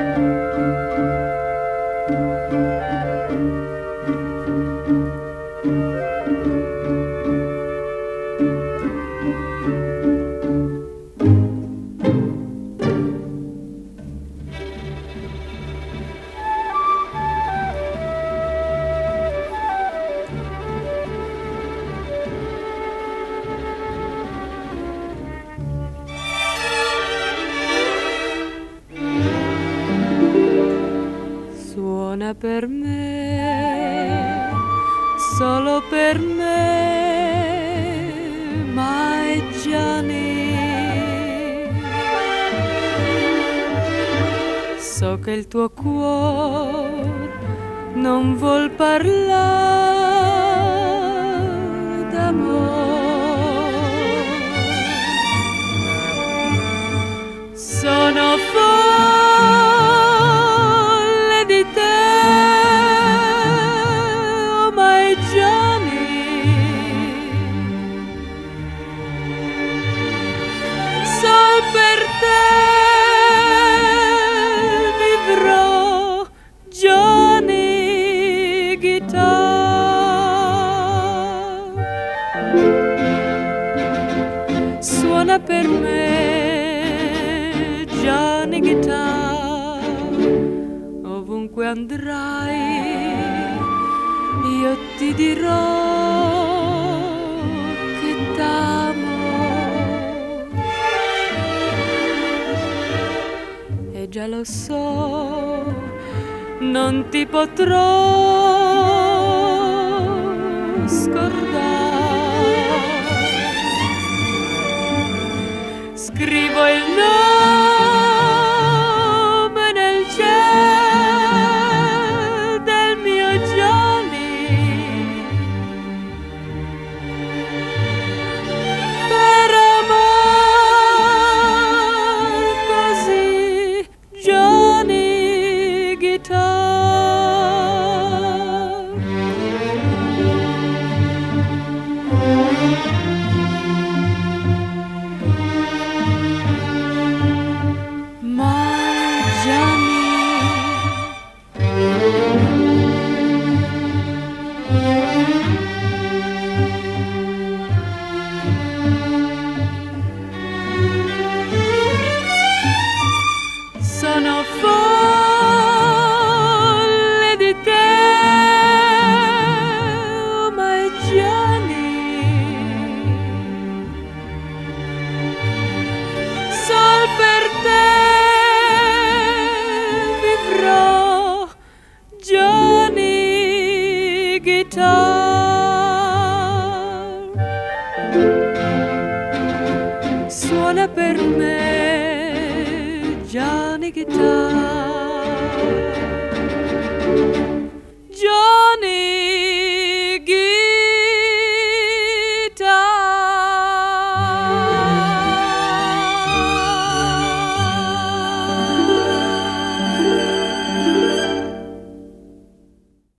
Suona per me, solo per me, my Johnny. So che il tuo cuore non vuol parlare d'amore. Sono folle di te, oh my Johnny. Sol per te vivrò, Johnny Guitar. Suona per me, Johnny Guitar. Ovunque andrai io ti dirò che t'amo. E già lo so, non ti potrò scordare. Scrivo il nome nel cielo del mio Johnny, per amor così, Johnny Guitar. My Johnny. Sono folle di te, oh my Johnny. Sol per te vivrò, Johnny Guitar. Suona per me, Johnny Guitar.